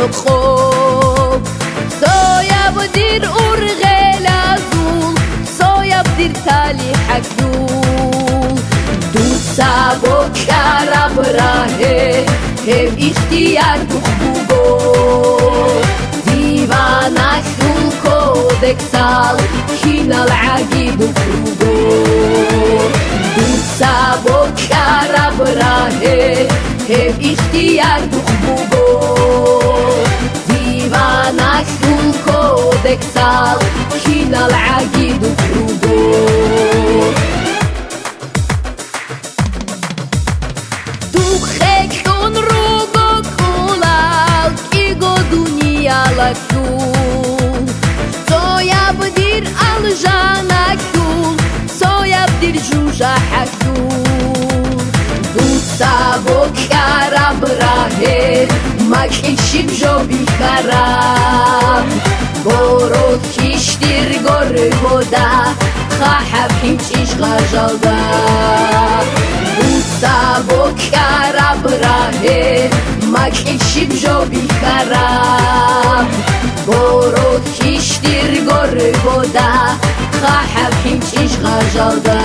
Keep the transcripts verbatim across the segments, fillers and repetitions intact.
خوب صايب دير أرغل أزول صايب دير تالي حكدول دوسا بكرة براه هب اختيار تخبوبو ديوانا شول كودكسال كينا العجيب وفروبو دوسا بكرة براه هب اختيار تخبوبو ديوانا شول كودكسال كينا العجيب وفروبو Lakul Soyab dir aljana kul Soyab dir juja hakul Dusa bokara brahe Makishib jobi karab Boro kishtir gor goda Khahab hinchish ghajalda Dusa bokara brahe Makishib jobi karab برو کشتیر گور گودا خواهب هیچیش غجالدا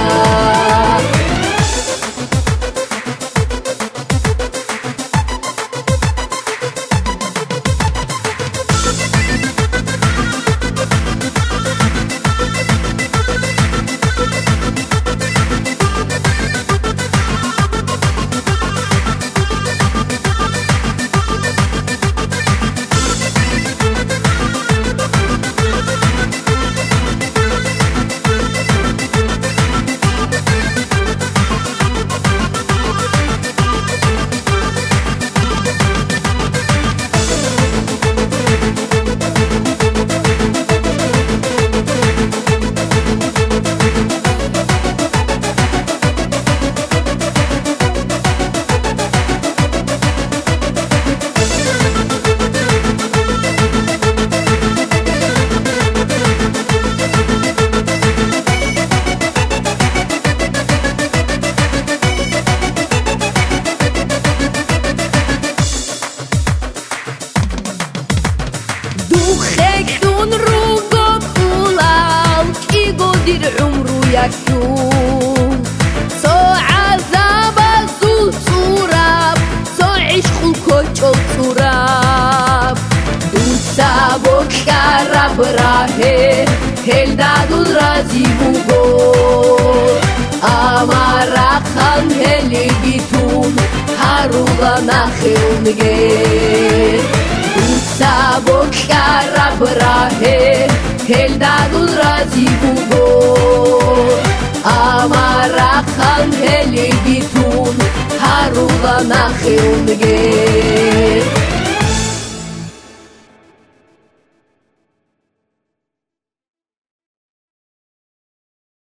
خيكون روقك ولال كي قدر عمرو يكون سو عذاب زول تراب سو عشق الكوتشو تراب دوسا بكرة براه هل دادو الرازي بوغو أمارا خان هلي بيتون هاروغا ناخيو نجير دوسا بكرة براه هل دادو الرازي بوغو أمارا خان هلي بيتون هاروغا ناخيو نجير